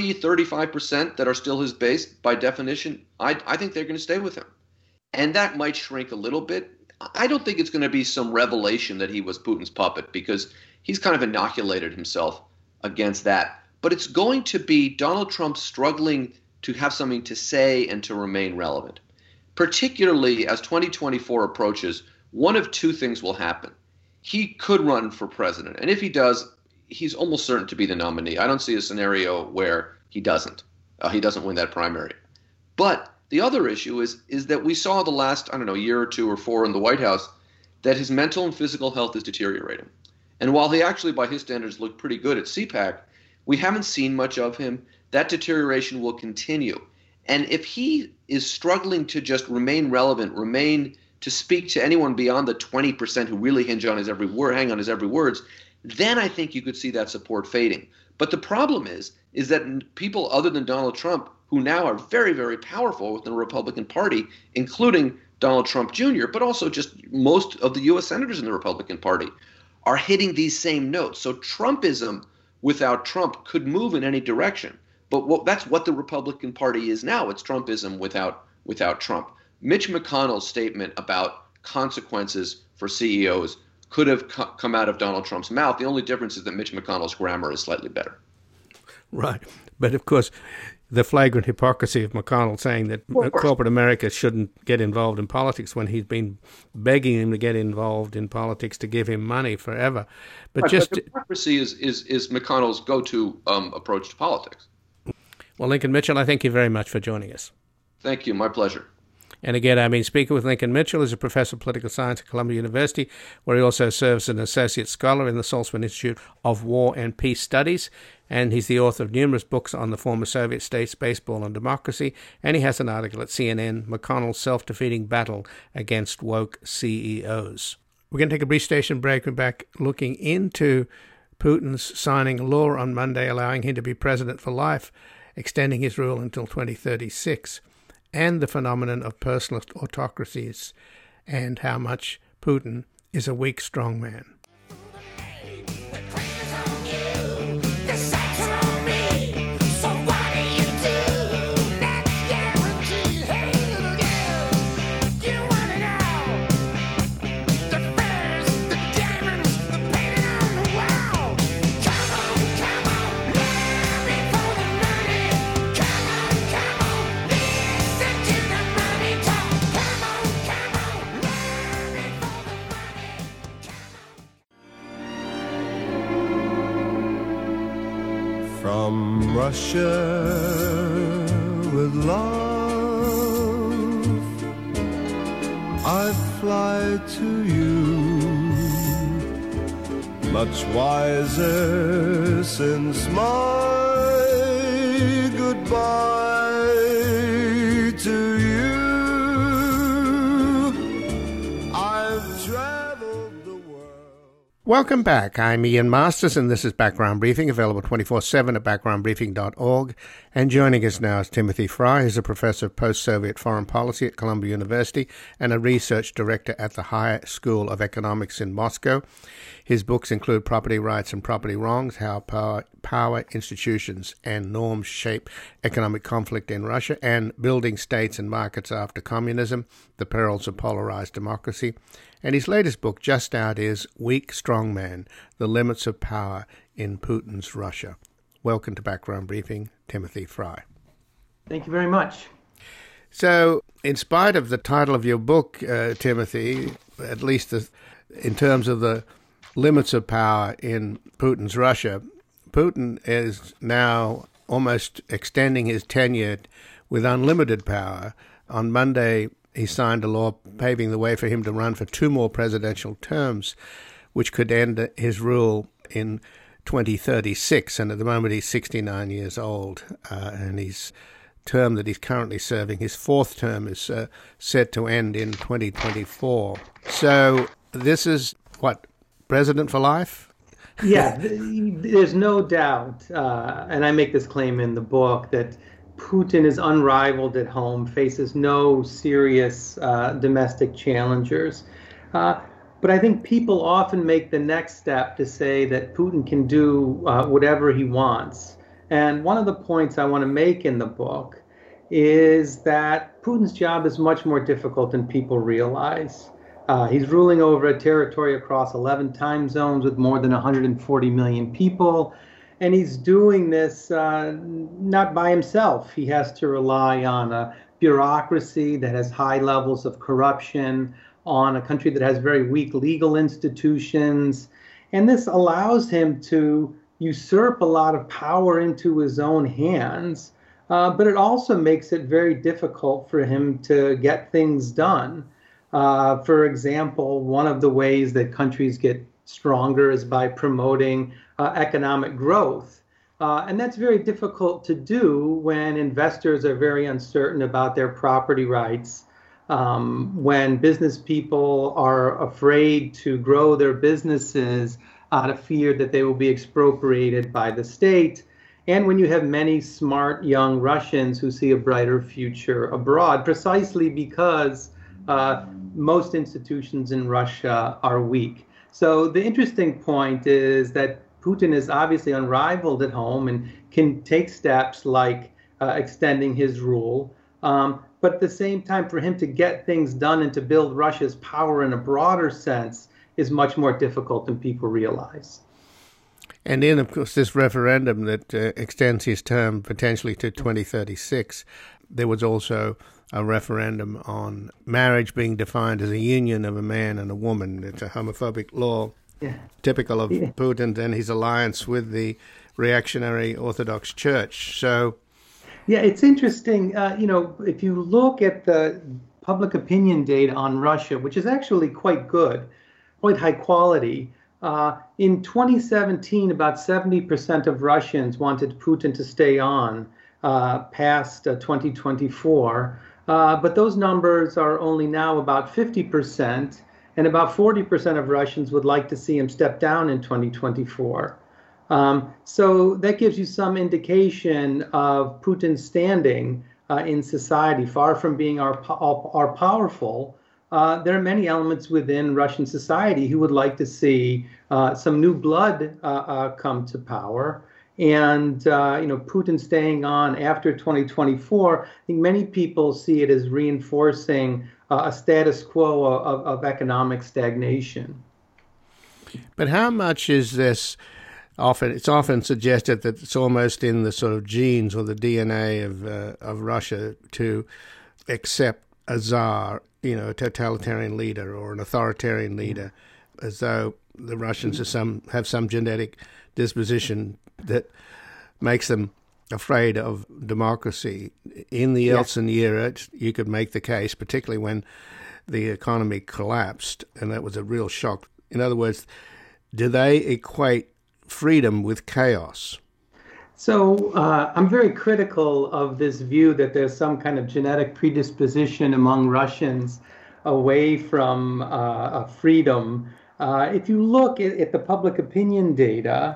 35% that are still his base, by definition, I think they're going to stay with him. And that might shrink a little bit. I don't think it's going to be some revelation that he was Putin's puppet, because he's kind of inoculated himself against that. But it's going to be Donald Trump struggling to have something to say and to remain relevant. Particularly as 2024 approaches, one of 2 things will happen. He could run for president, and if he does, he's almost certain to be the nominee. I don't see a scenario where he doesn't. He doesn't win that primary. But the other issue is that we saw the last, year or 2 or 4 in the White House, that his mental and physical health is deteriorating. And while he actually, by his standards, looked pretty good at CPAC, we haven't seen much of him. That deterioration will continue. And if he is struggling to just remain relevant, to speak to anyone beyond the 20% who really hang on his every words, then I think you could see that support fading. But the problem is that people other than Donald Trump, who now are very, very powerful within the Republican Party, including Donald Trump Jr., but also just most of the U.S. senators in the Republican Party, are hitting these same notes. So Trumpism without Trump could move in any direction. But that's what the Republican Party is now. It's Trumpism without Trump. Mitch McConnell's statement about consequences for CEOs could have come out of Donald Trump's mouth. The only difference is that Mitch McConnell's grammar is slightly better. Right. But of course, the flagrant hypocrisy of McConnell saying that corporate America shouldn't get involved in politics when he's been begging him to get involved in politics to give him money forever. But but hypocrisy is McConnell's go-to approach to politics. Well, Lincoln Mitchell, I thank you very much for joining us. Thank you. My pleasure. And again, speaking with Lincoln Mitchell is a professor of political science at Columbia University, where he also serves as an associate scholar in the Saltzman Institute of War and Peace Studies. And he's the author of numerous books on the former Soviet states, baseball, and democracy. And he has an article at CNN, McConnell's Self-Defeating Battle Against Woke CEOs. We're going to take a brief station break. We're back looking into Putin's signing a law on Monday allowing him to be president for life, extending his rule until 2036. And the phenomenon of personalist autocracies, and how much Putin is a weak strongman. From Russia with love, I fly to you, much wiser since my goodbye to you. I've traveled the world. Welcome back. I'm Ian Masters, and this is Background Briefing, available 24/7 at backgroundbriefing.org. And joining us now is Timothy Fry, who's a professor of post-Soviet foreign policy at Columbia University and a research director at the High School of Economics in Moscow. His books include Property Rights and Property Wrongs, How Power, Institutions, and Norms Shape Economic Conflict in Russia, and Building States and Markets After Communism, The Perils of Polarized Democracy. And his latest book, just out, is Weak Strongman, The Limits of Power in Putin's Russia. Welcome to Background Briefing, Timothy Fry. Thank you very much. So, in spite of the title of your book, Timothy, at least in terms of the limits of power in Putin's Russia, Putin is now almost extending his tenure with unlimited power. On Monday, he signed a law paving the way for him to run for 2 more presidential terms, which could end his rule in 2036. And at the moment, he's 69 years old, and his term that he's currently serving, his 4th term, is set to end in 2024. So this is, what, president for life? Yeah, there's no doubt, and I make this claim in the book, that Putin is unrivaled at home, faces no serious domestic challengers. But I think people often make the next step to say that Putin can do whatever he wants. And one of the points I want to make in the book is that Putin's job is much more difficult than people realize. He's ruling over a territory across 11 time zones with more than 140 million people. And he's doing this not by himself. He has to rely on a bureaucracy that has high levels of corruption, on a country that has very weak legal institutions. And this allows him to usurp a lot of power into his own hands. But it also makes it very difficult for him to get things done. For example, one of the ways that countries get stronger is by promoting economic growth. And that's very difficult to do when investors are very uncertain about their property rights, when business people are afraid to grow their businesses out of fear that they will be expropriated by the state, and when you have many smart young Russians who see a brighter future abroad, precisely because most institutions in Russia are weak. So the interesting point is that Putin is obviously unrivaled at home and can take steps like extending his rule. But at the same time, for him to get things done and to build Russia's power in a broader sense is much more difficult than people realize. And then, of course, this referendum that extends his term potentially to 2036, there was also a referendum on marriage being defined as a union of a man and a woman. It's a homophobic law, typical of Putin and his alliance with the reactionary Orthodox Church. So, yeah, it's interesting. If you look at the public opinion data on Russia, which is actually quite good, quite high quality, in 2017, about 70% of Russians wanted Putin to stay on past 2024. But those numbers are only now about 50%, and about 40% of Russians would like to see him step down in 2024. So that gives you some indication of Putin's standing in society. Far from being our powerful, there are many elements within Russian society who would like to see some new blood come to power. And Putin staying on after 2024, I think many people see it as reinforcing a status quo of economic stagnation. But how much is this? It's often suggested that it's almost in the sort of genes or the DNA of Russia to accept a czar, a totalitarian leader or an authoritarian leader, as though the Russians have some genetic disposition that makes them afraid of democracy. In the Yeltsin era, you could make the case, particularly when the economy collapsed, and that was a real shock. In other words, do they equate freedom with chaos? So I'm very critical of this view that there's some kind of genetic predisposition among Russians away from freedom. If you look at the public opinion data,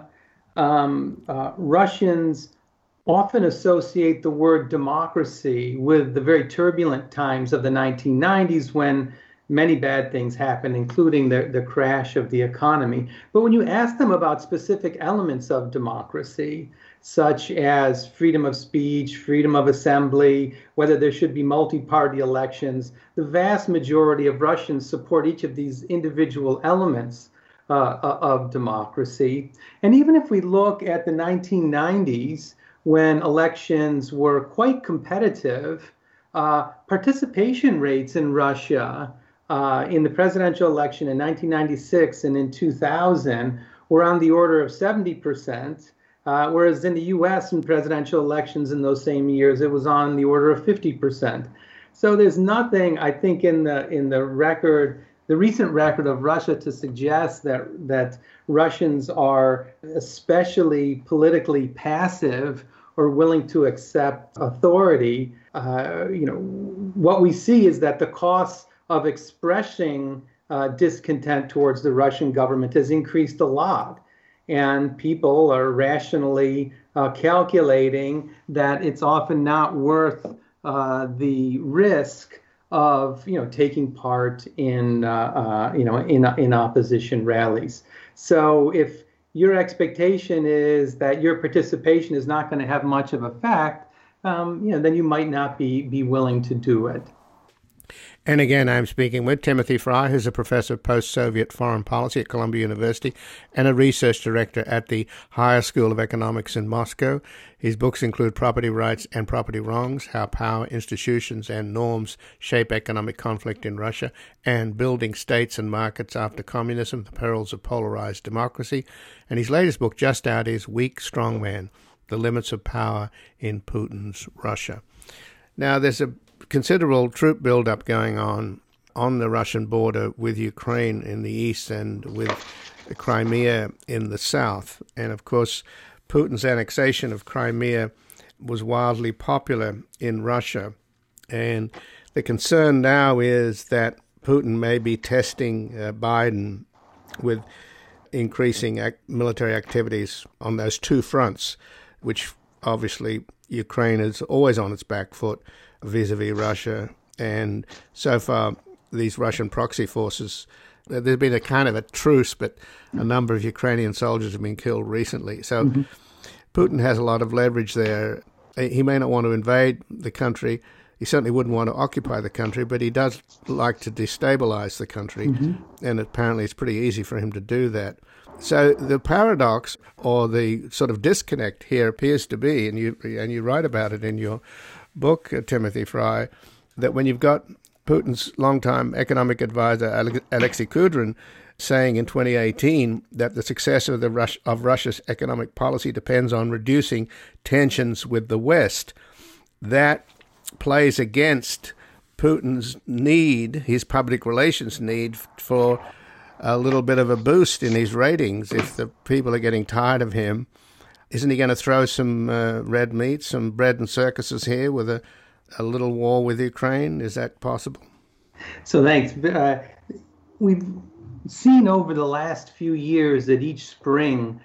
Russians often associate the word democracy with the very turbulent times of the 1990s when many bad things happened, including the crash of the economy. But when you ask them about specific elements of democracy, such as freedom of speech, freedom of assembly, whether there should be multi-party elections, the vast majority of Russians support each of these individual elements of democracy. And even if we look at the 1990s, when elections were quite competitive, participation rates in Russia in the presidential election in 1996 and in 2000 were on the order of 70%, whereas in the U.S. in presidential elections in those same years, it was on the order of 50%. So there's nothing, I think, in the record, the recent record of Russia to suggest that Russians are especially politically passive or willing to accept authority. What we see is that the cost of expressing discontent towards the Russian government has increased a lot. And people are rationally calculating that it's often not worth the risk of taking part in opposition rallies. So if your expectation is that your participation is not going to have much of effect, then you might not be willing to do it. And again, I'm speaking with Timothy Fry, who's a professor of post-Soviet foreign policy at Columbia University and a research director at the Higher School of Economics in Moscow. His books include Property Rights and Property Wrongs, How Power, Institutions, and Norms Shape Economic Conflict in Russia, and Building States and Markets After Communism, The Perils of Polarized Democracy. And his latest book, just out, is Weak Strongman, The Limits of Power in Putin's Russia. Now, there's a considerable troop build-up going on on the Russian border with Ukraine in the east and with Crimea in the south. And of course, Putin's annexation of Crimea was wildly popular in Russia. And the concern now is that Putin may be testing Biden with increasing military activities on those two fronts, which obviously Ukraine is always on its back foot vis-a-vis Russia. And so far, these Russian proxy forces, there's been a kind of a truce, but a number of Ukrainian soldiers have been killed recently. So Putin has a lot of leverage there. He may not want to invade the country. He certainly wouldn't want to occupy the country, but he does like to destabilize the country, and apparently it's pretty easy for him to do that. So the paradox, or the sort of disconnect here, appears to be, and you write about it in your book, Timothy Fry, that when you've got Putin's longtime economic advisor, Alexei Kudrin, saying in 2018 that the success of Russia's economic policy depends on reducing tensions with the West, that plays against Putin's need, his public relations need, for a little bit of a boost in his ratings. If the people are getting tired of him, isn't he going to throw some red meat, some bread and circuses here with a little war with Ukraine? Is that possible? So thanks. We've seen over the last few years that each spring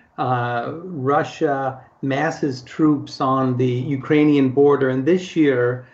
Russia masses troops on the Ukrainian border, and this year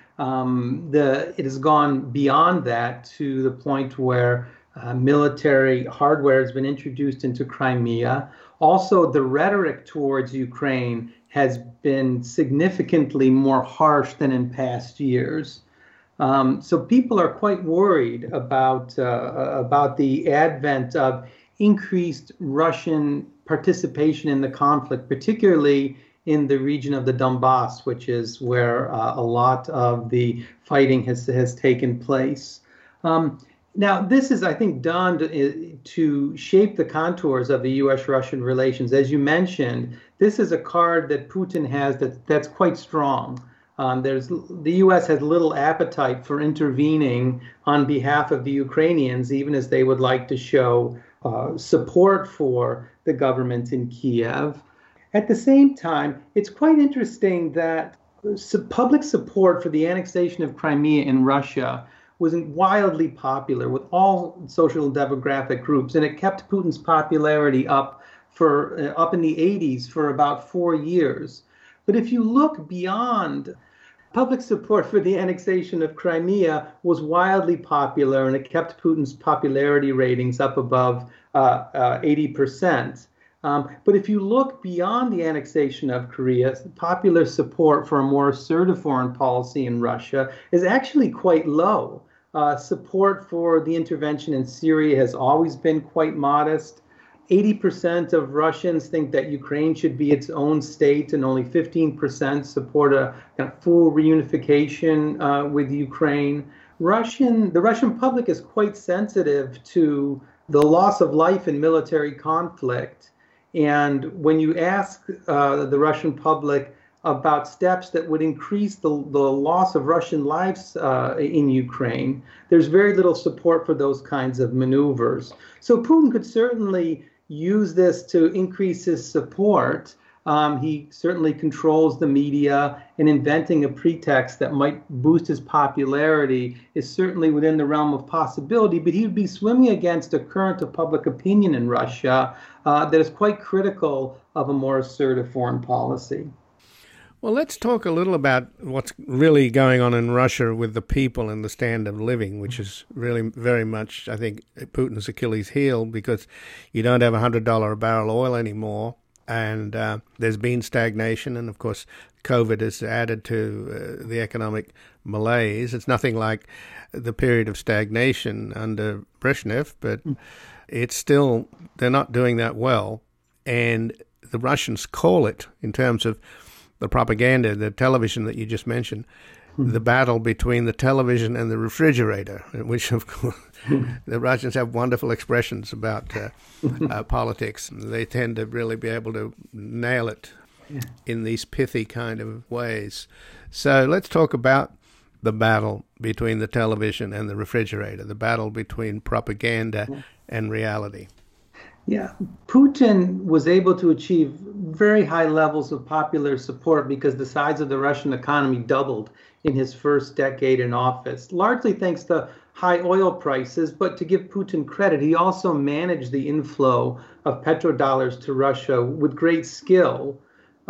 it has gone beyond that to the point where military hardware has been introduced into Crimea. Also, the rhetoric towards Ukraine has been significantly more harsh than in past years. So people are quite worried about the advent of increased Russian participation in the conflict, particularly in the region of the Donbass, which is where a lot of the fighting has taken place. Now, this is, I think, done to shape the contours of the U.S.-Russian relations. As you mentioned, this is a card that Putin has that's quite strong. The U.S. has little appetite for intervening on behalf of the Ukrainians, even as they would like to show support for the government in Kiev. At the same time, it's quite interesting that public support for the annexation of Crimea in Russia was wildly popular with all social and demographic groups, and it kept Putin's popularity up in the 80s for about 4 years. But if you look beyond, public support for the annexation of Crimea was wildly popular, and it kept Putin's popularity ratings up above 80%. But if you look beyond the annexation of Korea, popular support for a more assertive foreign policy in Russia is actually quite low. Support for the intervention in Syria has always been quite modest. 80% of Russians think that Ukraine should be its own state, and only 15% support a kind of full reunification with Ukraine. The Russian public is quite sensitive to the loss of life in military conflict. And when you ask the Russian public about steps that would increase the loss of Russian lives in Ukraine, there's very little support for those kinds of maneuvers. So Putin could certainly use this to increase his support. He certainly controls the media, and inventing a pretext that might boost his popularity is certainly within the realm of possibility, but he would be swimming against a current of public opinion in Russia that is quite critical of a more assertive foreign policy. Well, let's talk a little about what's really going on in Russia with the people and the standard of living, which is really very much, I think, Putin's Achilles heel, because you don't have $100 a barrel oil anymore, and there's been stagnation, and of course COVID has added to the economic malaise. It's nothing like the period of stagnation under Brezhnev, but it's still, they're not doing that well, and the Russians call it, in terms of the propaganda, the television that you just mentioned, the battle between the television and the refrigerator, which, of course, the Russians have wonderful expressions about politics. They tend to really be able to nail it in these pithy kind of ways. So let's talk about the battle between the television and the refrigerator, the battle between propaganda and reality. Yeah, Putin was able to achieve very high levels of popular support because the size of the Russian economy doubled in his first decade in office, largely thanks to high oil prices. But to give Putin credit, he also managed the inflow of petrodollars to Russia with great skill.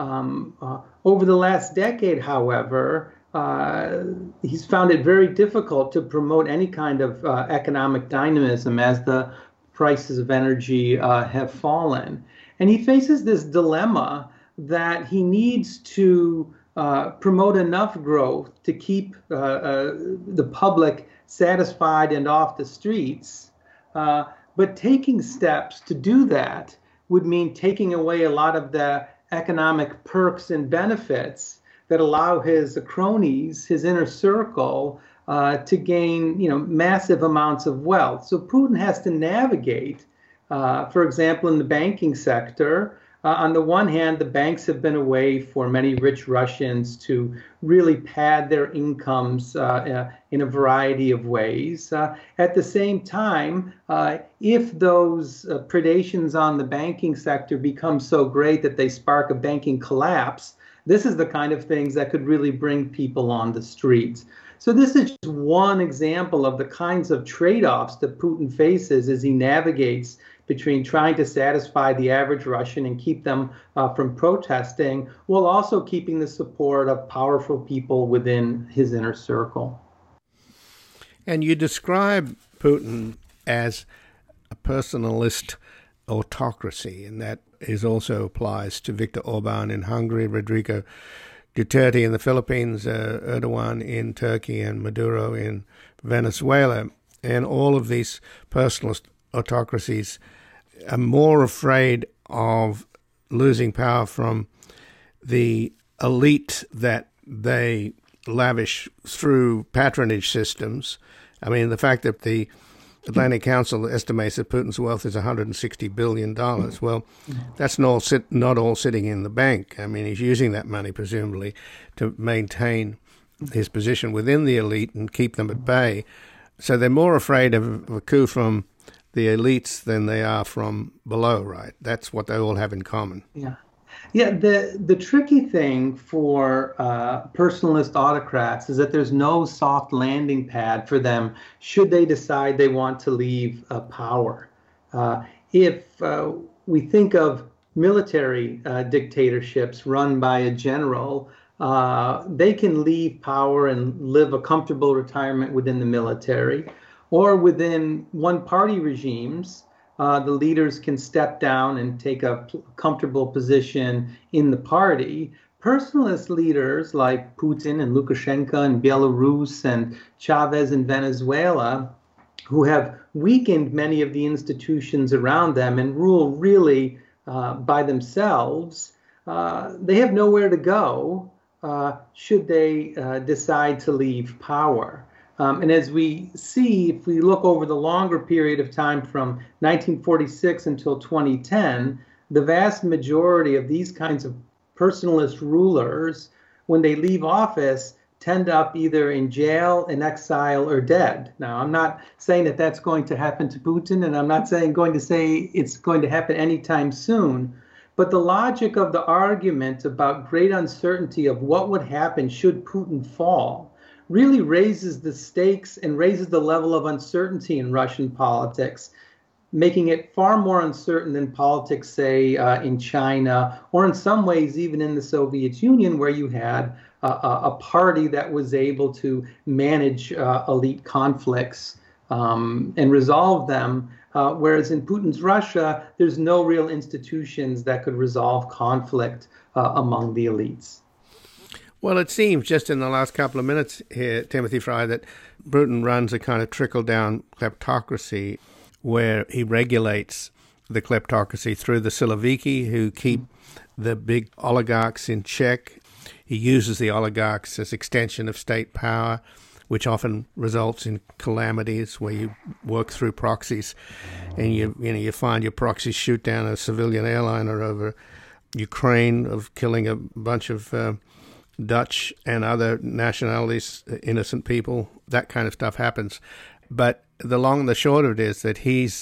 Over the last decade, however, he's found it very difficult to promote any kind of economic dynamism as the prices of energy have fallen. And he faces this dilemma that he needs to promote enough growth to keep the public satisfied and off the streets. But taking steps to do that would mean taking away a lot of the economic perks and benefits that allow his cronies, his inner circle, to gain, massive amounts of wealth. So Putin has to navigate, for example, in the banking sector. On the one hand, the banks have been a way for many rich Russians to really pad their incomes in a variety of ways. At the same time, if those predations on the banking sector become so great that they spark a banking collapse, this is the kind of things that could really bring people on the streets. So this is just one example of the kinds of trade-offs that Putin faces as he navigates between trying to satisfy the average Russian and keep them from protesting, while also keeping the support of powerful people within his inner circle. And you describe Putin as a personalist autocracy, and that also applies to Viktor Orban in Hungary, Rodrigo Duterte in the Philippines, Erdogan in Turkey, and Maduro in Venezuela. And all of these personalist autocracies are more afraid of losing power from the elite that they lavish through patronage systems. I mean, the fact that the Atlantic Council estimates that Putin's wealth is $160 billion. Well, that's not all sitting in the bank. I mean, he's using that money, presumably, to maintain his position within the elite and keep them at bay. So they're more afraid of a coup from the elites than they are from below, right? That's what they all have in common. Yeah. Yeah, the tricky thing for personalist autocrats is that there's no soft landing pad for them should they decide they want to leave power. If we think of military dictatorships run by a general, they can leave power and live a comfortable retirement within the military, or within one-party regimes. The leaders can step down and take a comfortable position in the party. Personalist leaders like Putin and Lukashenko in Belarus and Chavez in Venezuela, who have weakened many of the institutions around them and rule really by themselves, they have nowhere to go should they decide to leave power. And as we see, if we look over the longer period of time from 1946 until 2010, the vast majority of these kinds of personalist rulers, when they leave office, end up either in jail, in exile, or dead. Now, I'm not saying that that's going to happen to Putin, and I'm not going to say it's going to happen anytime soon. But the logic of the argument about great uncertainty of what would happen should Putin fall really raises the stakes and raises the level of uncertainty in Russian politics, making it far more uncertain than politics, say, in China, or in some ways even in the Soviet Union, where you had a party that was able to manage elite conflicts and resolve them, whereas in Putin's Russia, there's no real institutions that could resolve conflict among the elites. Well, it seems just in the last couple of minutes here, Timothy Fry, that Putin runs a kind of trickle-down kleptocracy where he regulates the kleptocracy through the Siloviki, who keep the big oligarchs in check. He uses the oligarchs as extension of state power, which often results in calamities where you work through proxies and you find your proxies shoot down a civilian airliner over Ukraine, of killing a bunch of Dutch and other nationalities, innocent people, that kind of stuff happens. But the long and the short of it is that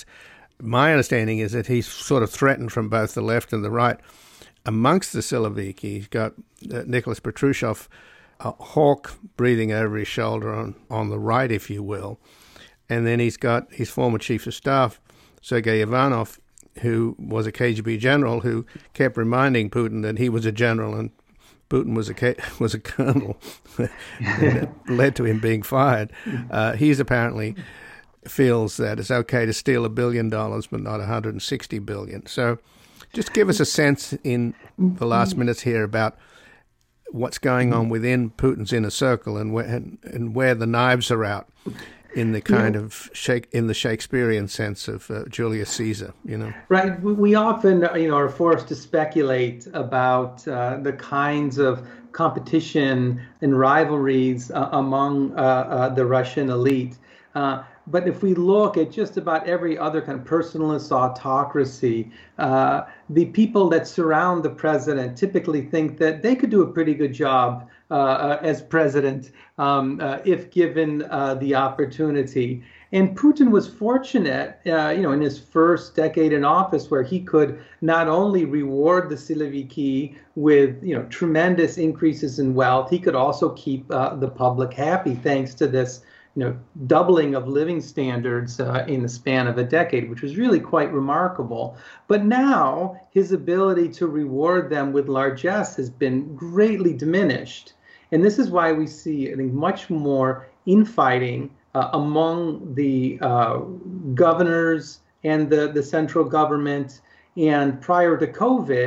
my understanding is that he's sort of threatened from both the left and the right. Amongst the Siloviki, he's got Nicholas Petrushov, a hawk breathing over his shoulder on the right, if you will. And then he's got his former chief of staff, Sergei Ivanov, who was a KGB general, who kept reminding Putin that he was a general and Putin was a colonel. That led to him being fired. He's apparently feels that it's okay to steal $1 billion, but not $160 billion. So just give us a sense in the last minutes here about what's going on within Putin's inner circle and where the knives are out in the kind of in the Shakespearean sense of Julius Caesar, Right. We often, are forced to speculate about the kinds of competition and rivalries among the Russian elite. But if we look at just about every other kind of personalist autocracy, the people that surround the president typically think that they could do a pretty good job as president if given the opportunity. And Putin was fortunate, in his first decade in office, where he could not only reward the Siloviki with, tremendous increases in wealth, he could also keep the public happy thanks to this doubling of living standards in the span of a decade, which was really quite remarkable. But now his ability to reward them with largesse has been greatly diminished. And this is why we see, I think, much more infighting among the governors and the central government. And prior to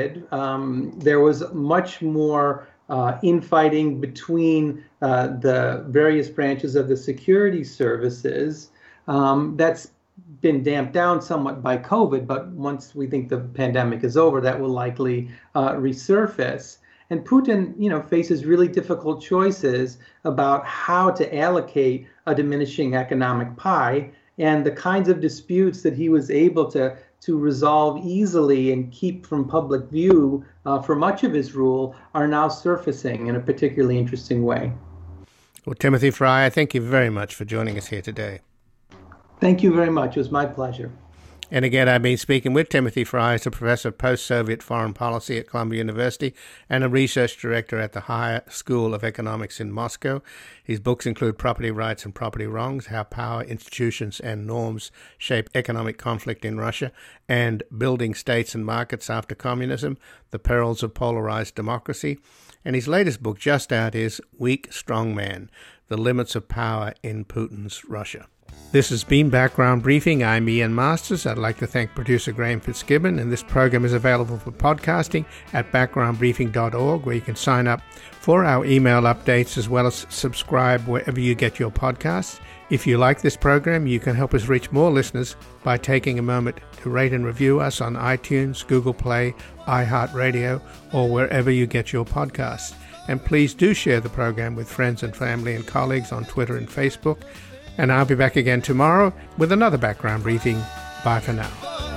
COVID, there was much more infighting between the various branches of the security services. That's been damped down somewhat by COVID, but once we think the pandemic is over, that will likely resurface. And Putin, faces really difficult choices about how to allocate a diminishing economic pie, and the kinds of disputes that he was able to resolve easily and keep from public view for much of his rule are now surfacing in a particularly interesting way. Well, Timothy Fry, I thank you very much for joining us here today. Thank you very much. It was my pleasure. And again, I've been speaking with Timothy Fry, who's a professor of post-Soviet foreign policy at Columbia University and a research director at the Higher School of Economics in Moscow. His books include Property Rights and Property Wrongs, How Power, Institutions and Norms Shape Economic Conflict in Russia, and Building States and Markets After Communism, The Perils of Polarized Democracy. And his latest book, just out, is Weak Strong Man, The Limits of Power in Putin's Russia. This has been Background Briefing. I'm Ian Masters. I'd like to thank producer Graham Fitzgibbon, and this program is available for podcasting at backgroundbriefing.org, where you can sign up for our email updates as well as subscribe wherever you get your podcasts. If you like this program, you can help us reach more listeners by taking a moment to rate and review us on iTunes, Google Play, iHeartRadio, or wherever you get your podcasts. And please do share the program with friends and family and colleagues on Twitter and Facebook. And I'll be back again tomorrow with another Background Briefing. Bye for now.